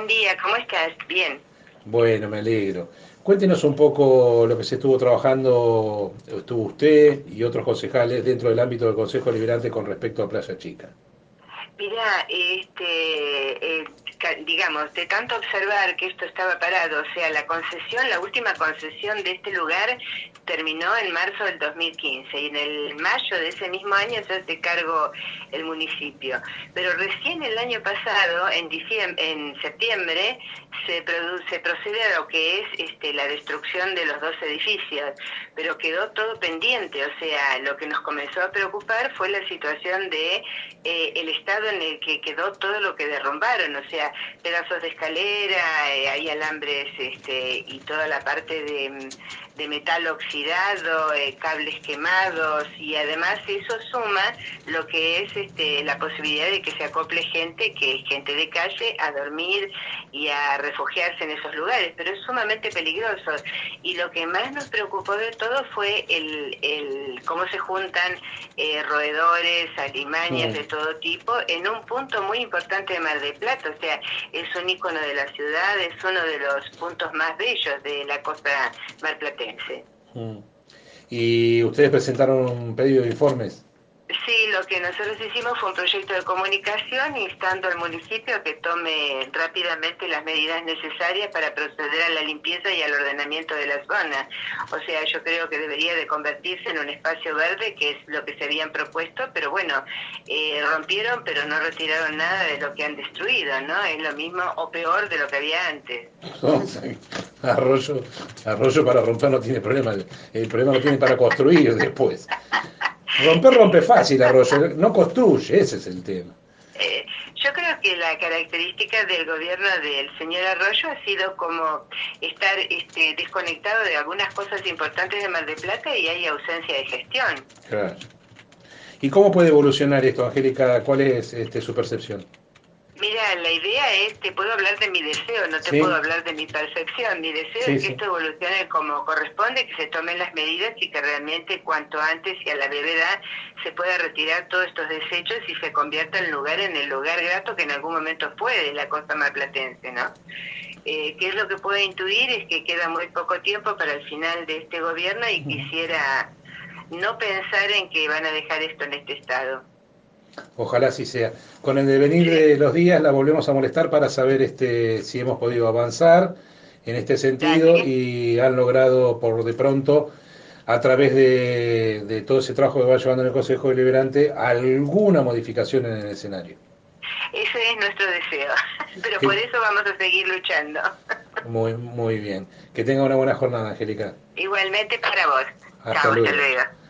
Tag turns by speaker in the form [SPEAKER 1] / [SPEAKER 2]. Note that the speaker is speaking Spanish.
[SPEAKER 1] buen día, ¿cómo estás? Bien.
[SPEAKER 2] Bueno, me alegro. Cuéntenos un poco lo que se estuvo trabajando, estuvo usted y otros concejales dentro del ámbito del Consejo Liberante con respecto a Playa Chica.
[SPEAKER 1] Mira, digamos, de tanto observar que esto estaba parado, o sea, la concesión, la última concesión de este lugar terminó en marzo del 2015 y en el mayo de ese mismo año se hace cargo el municipio. Pero recién el año pasado, en septiembre, se procede a lo que es la destrucción de los dos edificios, pero quedó todo pendiente, o sea, lo que nos comenzó a preocupar fue la situación de el estado en el que quedó todo lo que derrumbaron, o sea, pedazos de escalera, hay alambres y toda la parte de metal oxidado, cables quemados, y además eso suma lo que es la posibilidad de que se acople gente, que es gente de calle, a dormir y a refugiarse en esos lugares, pero es sumamente peligroso. Y lo que más nos preocupó de todo fue el cómo se juntan roedores, alimañas de
[SPEAKER 2] Mm.
[SPEAKER 1] todo tipo, en un punto muy importante de Mar del Plata, o sea, es un ícono de la ciudad, es uno de los puntos más bellos de la costa marplatense.
[SPEAKER 2] Mm. Y ustedes presentaron un pedido de informes.
[SPEAKER 1] Sí, lo que nosotros hicimos fue un proyecto de comunicación instando al municipio a que tome rápidamente las medidas necesarias para proceder a la limpieza y al ordenamiento de la zona. O sea, yo creo que debería de convertirse en un espacio verde, que es lo que se habían propuesto, pero bueno, rompieron pero no retiraron nada de lo que han destruido, ¿no? Es lo mismo o peor de lo que había antes.
[SPEAKER 2] ¿No? Arroyo, arroyo para romper no tiene problema, el problema lo tiene para construir después. Romper rompe fácil, Arroyo, no construye, ese es el tema.
[SPEAKER 1] Yo creo que la característica del gobierno del señor Arroyo ha sido como estar desconectado de algunas cosas importantes de Mar del Plata y hay ausencia de gestión.
[SPEAKER 2] Claro. ¿Y cómo puede evolucionar esto, Angélica? ¿Cuál es su percepción?
[SPEAKER 1] Mira, la idea es, te puedo hablar de mi deseo, no te puedo
[SPEAKER 2] Sí,
[SPEAKER 1] hablar de mi percepción. Mi deseo es
[SPEAKER 2] sí,
[SPEAKER 1] que
[SPEAKER 2] sí.
[SPEAKER 1] esto evolucione como corresponde, que se tomen las medidas y que realmente cuanto antes y a la brevedad se pueda retirar todos estos desechos y se convierta el lugar en el lugar grato que en algún momento fue de la costa marplatense, ¿no? ¿Qué es lo que puedo intuir? Es que queda muy poco tiempo para el final de este gobierno y quisiera no pensar en que van a dejar esto en este estado.
[SPEAKER 2] Ojalá así sea. Con el devenir
[SPEAKER 1] Sí,
[SPEAKER 2] de los días la volvemos a molestar para saber si hemos podido avanzar en este sentido
[SPEAKER 1] dale.
[SPEAKER 2] y han logrado por de pronto, a través de todo ese trabajo que va llevando en el Consejo Deliberante, alguna modificación en el escenario.
[SPEAKER 1] Ese es nuestro deseo, pero por
[SPEAKER 2] Que,
[SPEAKER 1] eso vamos a seguir luchando.
[SPEAKER 2] muy, muy bien. Que tenga una buena jornada, Angélica.
[SPEAKER 1] Igualmente para vos.
[SPEAKER 2] Hasta
[SPEAKER 1] Chao, hasta
[SPEAKER 2] luego.
[SPEAKER 1] luego.